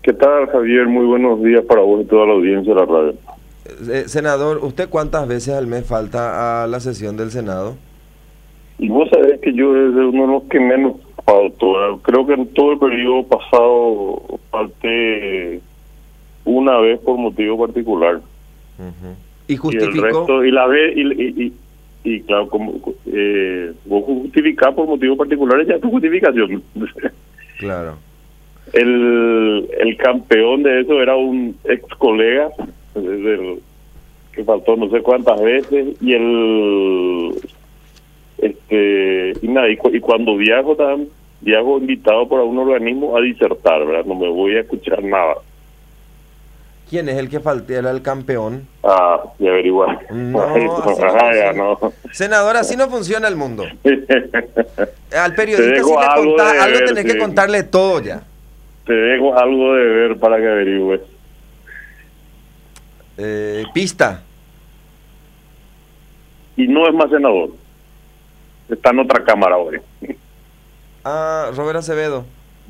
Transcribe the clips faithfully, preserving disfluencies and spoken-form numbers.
¿Qué tal, Javier? Muy buenos días para vos y toda la audiencia de la radio. Eh, senador, ¿usted cuántas veces al mes falta a la sesión del Senado? Y vos sabés que yo es de uno de los que menos falto. Creo que en todo el periodo pasado falté una vez por motivo particular. Uh-huh. ¿Y Y justificó? el resto, y la vez, y, y, y, y claro, como eh, vos justificás por motivos particulares, ya es tu justificación. Claro. El, el campeón de eso era un ex colega del, que faltó no sé cuántas veces, y el este y nada y, cu- y cuando viajo también viajo invitado por un organismo a disertar, ¿verdad? No me voy a escuchar nada. ¿Quién es el que faltó? ¿Era el campeón? Ah, y averiguar. No, Ay, no, así no ajá, ya funciona. no. Senador, así no funciona el mundo. Al Te periodista dejo si le algo contás de algo ver, tenés que sí. contarle todo ya. Te dejo algo de ver para que averigües. Eh, pista. Y no es más senador. Está en otra cámara hoy. Ah, Robert Acevedo.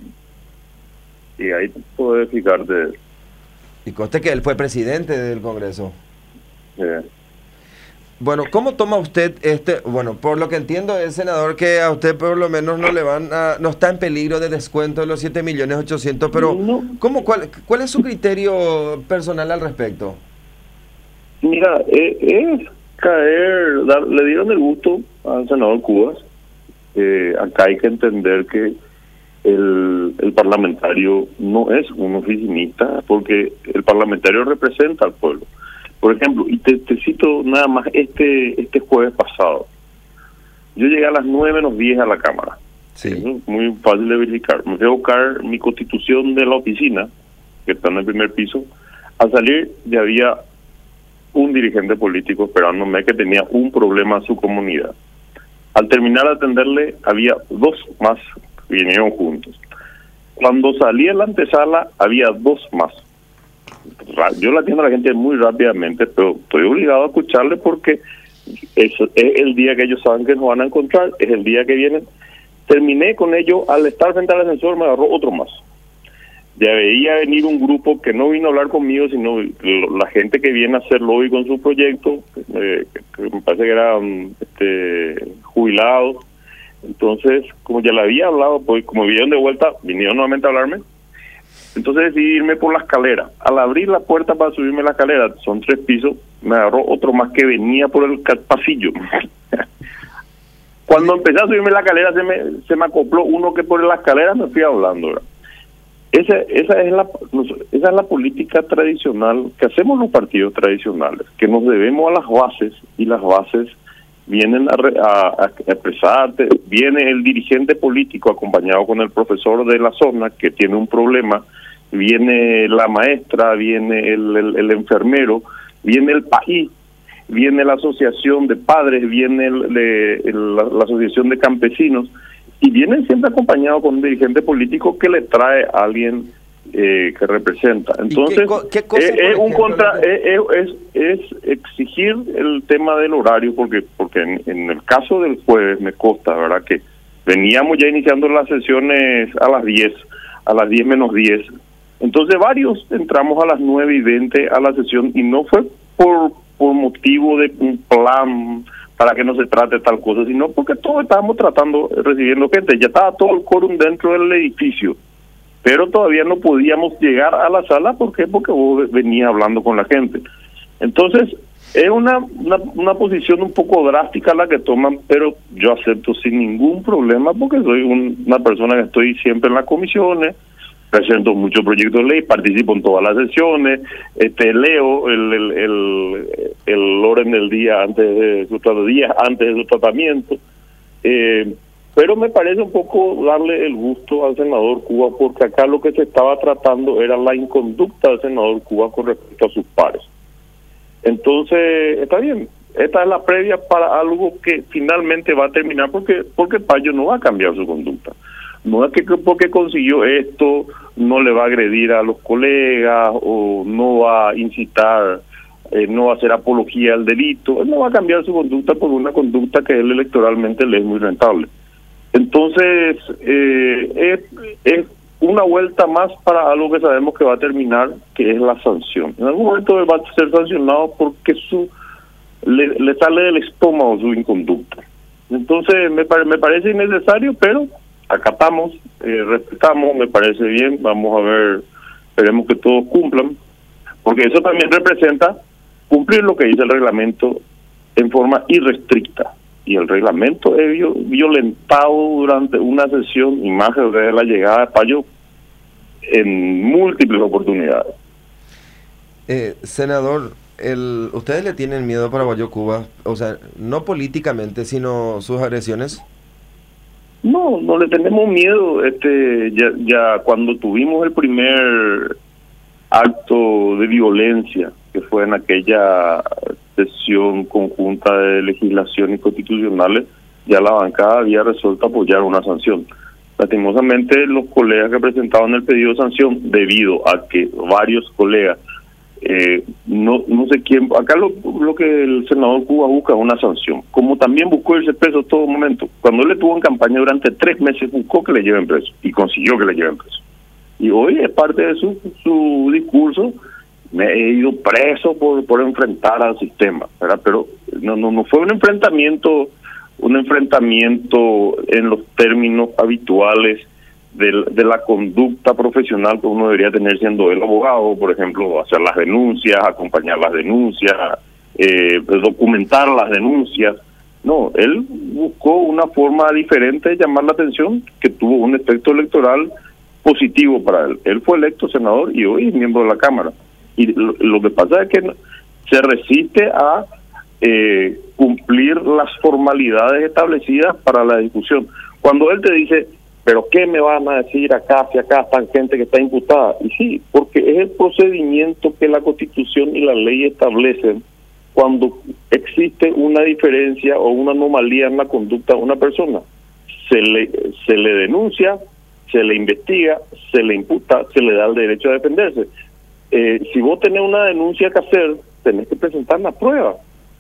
Y ahí puedes fijarte. Y conste que él fue presidente del Congreso. eh, Bueno, ¿cómo toma usted este? Bueno, por lo que entiendo es, senador, que a usted por lo menos no le van a, no está en peligro de descuento de los siete millones ochocientos, pero No. ¿cómo, cuál, cuál es su criterio personal al respecto? Mira, eh, es caer, dar- le dieron el gusto al senador Cubas. Eh, acá hay que entender que el, el parlamentario no es un oficinista, porque el parlamentario representa al pueblo. Por ejemplo, y te, te cito nada más este este jueves pasado. Yo llegué a las nueve menos diez a la Cámara. Sí. Eso es muy fácil de verificar. Me fui a buscar mi constitución de la oficina, que está en el primer piso. Al salir ya había un dirigente político esperándome que tenía un problema en su comunidad. Al terminar de atenderle, había dos más que vinieron juntos. Cuando salí en la antesala, había dos más. Ra- Yo la atiendo a la gente muy rápidamente, pero estoy obligado a escucharle porque es, es el día que ellos saben que nos van a encontrar, es el día que vienen. Terminé con ellos, al estar frente al ascensor me agarró otro más. Ya veía venir un grupo que no vino a hablar conmigo, sino lo- la gente que viene a hacer lobby con su proyecto, eh, que me parece que eran este, jubilados. Entonces, como ya le había hablado, pues como vinieron de vuelta, vinieron nuevamente a hablarme. Entonces decidí irme por la escalera. Al abrir la puerta para subirme la escalera, son tres pisos, me agarró otro más que venía por el ca- pasillo. Cuando empecé a subirme la escalera, se me, se me acopló uno que por la escalera me fui hablando, ¿verdad? Esa, esa es la esa es la política tradicional que hacemos los partidos tradicionales, que nos debemos a las bases, y las bases vienen a, re- a, a expresarte. Viene el dirigente político acompañado con el profesor de la zona que tiene un problema, viene la maestra, viene el, el, el enfermero, viene el país, viene la asociación de padres, viene el, de, el, la, la asociación de campesinos, y vienen siempre acompañados con un dirigente político que le trae a alguien eh, que representa. Entonces, qué co- qué cosa, es, por es un ejemplo, contra, lo que- es, es, es exigir el tema del horario, porque porque en, en el caso del jueves me consta, ¿verdad?, que veníamos ya iniciando las sesiones a las diez, a las diez menos diez. Entonces varios entramos a las nueve y veinte a la sesión, y no fue por, por motivo de un plan para que no se trate tal cosa, sino porque todos estábamos tratando, recibiendo gente. Ya estaba todo el quórum dentro del edificio, pero todavía no podíamos llegar a la sala. ¿Por qué? Porque vos venías hablando con la gente. Entonces, es una, una, una posición un poco drástica la que toman, pero yo acepto sin ningún problema, porque soy un, una persona que estoy siempre en las comisiones, presento muchos proyectos de ley, participo en todas las sesiones, este leo el el, el, el orden del día antes de su tra- días antes de su tratamiento, eh, pero me parece un poco darle el gusto al senador Cuba, porque acá lo que se estaba tratando era la inconducta del senador Cuba con respecto a sus pares. Entonces, está bien, esta es la previa para algo que finalmente va a terminar, porque porque Payo no va a cambiar su conducta. No es que porque consiguió esto no le va a agredir a los colegas o no va a incitar, eh, no va a hacer apología al delito. Él no va a cambiar su conducta por una conducta que él electoralmente le es muy rentable. Entonces, eh, es, es una vuelta más para algo que sabemos que va a terminar, que es la sanción. En algún momento él va a ser sancionado porque su le, le sale del estómago su inconducta. Entonces me, pare, me parece innecesario, pero acatamos, eh, respetamos, me parece bien, vamos a ver, esperemos que todos cumplan, porque eso también representa cumplir lo que dice el reglamento en forma irrestricta. Y el reglamento es violentado durante una sesión, y más desde la llegada de Payo, en múltiples oportunidades. Eh, senador, el, ¿ustedes le tienen miedo a Paraguayo Cuba? O sea, no políticamente, sino sus agresiones. No, no le tenemos miedo. Este, ya, ya cuando tuvimos el primer acto de violencia, que fue en aquella sesión conjunta de legislación y constitucionales, ya la bancada había resuelto apoyar una sanción. Lastimosamente, los colegas que presentaban el pedido de sanción, debido a que varios colegas, eh, no no sé quién, acá lo, lo que el senador Cuba busca es una sanción, como también buscó irse preso todo momento. Cuando él estuvo en campaña durante tres meses, buscó que le lleven preso, y consiguió que le lleven preso. Y hoy es parte de su, su discurso, me he ido preso por, por enfrentar al sistema, ¿verdad? Pero no, no, no fue un enfrentamiento, un enfrentamiento en los términos habituales de, de la conducta profesional que uno debería tener siendo el abogado, por ejemplo, hacer las denuncias, acompañar las denuncias, eh, documentar las denuncias. No, él buscó una forma diferente de llamar la atención que tuvo un efecto electoral positivo para él. Él fue electo senador y hoy es miembro de la Cámara. Y lo, lo que pasa es que se resiste a eh, cumplir las formalidades establecidas para la discusión. Cuando él te dice, ¿pero qué me van a decir acá si acá están gente que está imputada? Y sí, porque es el procedimiento que la Constitución y la ley establecen cuando existe una diferencia o una anomalía en la conducta de una persona. Se le, se le denuncia, se le investiga, se le imputa, se le da el derecho a defenderse. Eh, si vos tenés una denuncia que hacer, tenés que presentar la prueba.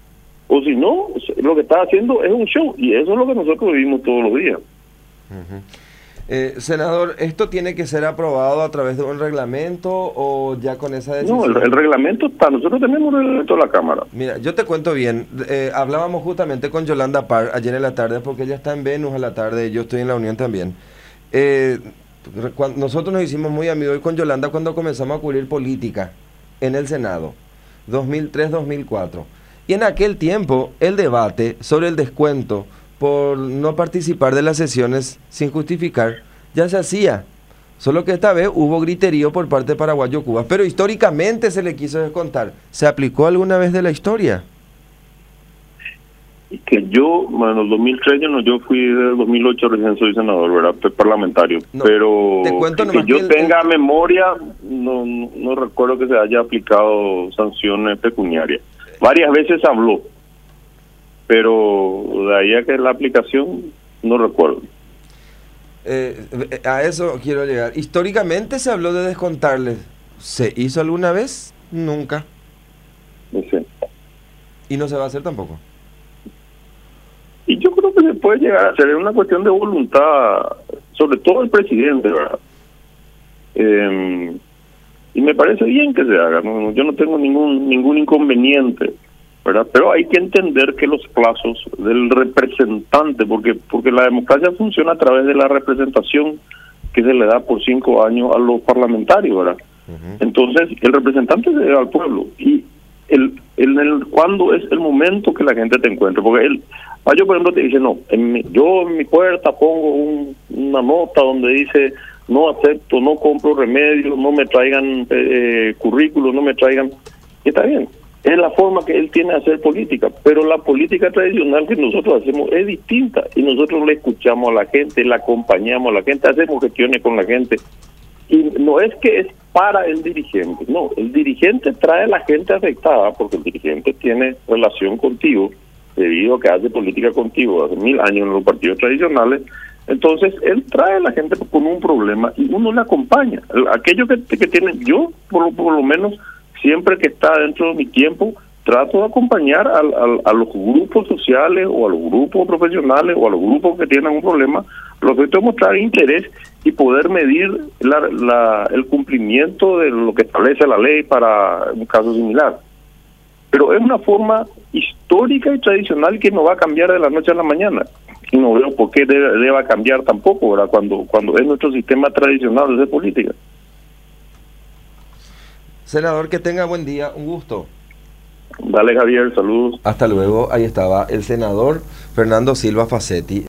O si no, lo que estás haciendo es un show, y eso es lo que nosotros vivimos todos los días. Uh-huh. eh, senador, ¿esto tiene que ser aprobado a través de un reglamento o ya con esa decisión? No, el, el reglamento está, nosotros tenemos el reglamento de la Cámara. Mira, yo te cuento bien, eh, hablábamos justamente con Yolanda Parr ayer en la tarde, porque ella está en Venus a la tarde y yo estoy en la Unión también. Eh, cuando nosotros nos hicimos muy amigos con Yolanda cuando comenzamos a cubrir política en el Senado, dos mil tres dos mil cuatro. Y en aquel tiempo el debate sobre el descuento por no participar de las sesiones sin justificar ya se hacía. Solo que esta vez hubo griterío por parte de Paraguayo Cuba. Pero históricamente se le quiso descontar. ¿Se aplicó alguna vez de la historia? Y que yo, bueno, en dos mil tres yo, no, yo fui de dos mil ocho recién soy senador, ¿verdad? Fui parlamentario. No, pero te cuento que, que yo que el, tenga el... memoria, no, no, no recuerdo que se haya aplicado sanciones pecuniarias. Varias veces habló, pero de ahí a que la aplicación no recuerdo. Eh, a eso quiero llegar. Históricamente se habló de descontarles. ¿Se hizo alguna vez? Nunca. No sé. Y no se va a hacer tampoco. Y yo creo que se puede llegar a hacer, es una cuestión de voluntad, sobre todo el presidente, ¿verdad? Eh, y me parece bien que se haga, ¿no? Yo no tengo ningún ningún inconveniente, ¿verdad? Pero hay que entender que los plazos del representante, porque porque la democracia funciona a través de la representación que se le da por cinco años a los parlamentarios, ¿verdad? Uh-huh. Entonces, el representante se da al pueblo, y el, el, el cuándo es el momento que la gente te encuentre, porque él, yo por ejemplo te dice, no, en mi, yo en mi puerta pongo un, una nota donde dice, no acepto, no compro remedios, no me traigan eh, currículos, no me traigan, y está bien, es la forma que él tiene de hacer política, pero la política tradicional que nosotros hacemos es distinta, y nosotros le escuchamos a la gente, le acompañamos a la gente, hacemos gestiones con la gente, y no es que es para el dirigente, no, el dirigente trae a la gente afectada, porque el dirigente tiene relación contigo, debido a que hace política contigo hace mil años en los partidos tradicionales. Entonces él trae a la gente con un problema y uno le acompaña. Aquello que, que tiene, yo por, por lo menos siempre que está dentro de mi tiempo, trato de acompañar al, al, a los grupos sociales o a los grupos profesionales o a los grupos que tienen un problema, lo que tengo que mostrar interés y poder medir la, la, el cumplimiento de lo que establece la ley para un caso similar. Pero es una forma histórica y tradicional que no va a cambiar de la noche a la mañana. Y no veo por qué debe, deba cambiar tampoco, ¿verdad? Cuando, cuando es nuestro sistema tradicional de política. Senador, que tenga buen día, un gusto. Dale, Javier, saludos. Hasta luego. Ahí estaba el senador Fernando Silva Facetti.